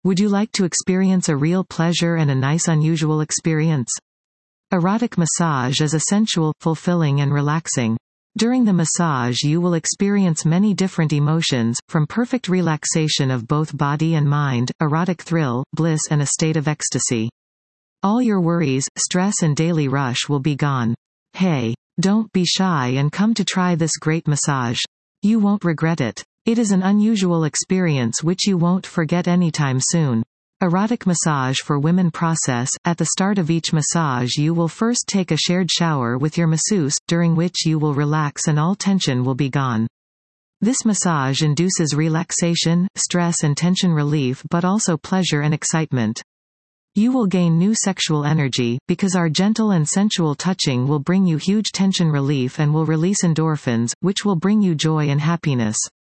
Would you like to experience a real pleasure and a nice unusual experience? Erotic massage is a sensual, fulfilling and relaxing. During the massage you will experience many different emotions, from perfect relaxation of both body and mind, erotic thrill, bliss and a state of ecstasy. All your worries, stress and daily rush will be gone. Hey! Don't be shy and come to try this great massage. You won't regret it. It is an unusual experience which you won't forget anytime soon. Erotic massage for women process. At the start of each massage you will first take a shared shower with your masseuse, during which you will relax and all tension will be gone. This massage induces relaxation, stress and tension relief but also pleasure and excitement. You will gain new sexual energy, because our gentle and sensual touching will bring you huge tension relief and will release endorphins, which will bring you joy and happiness.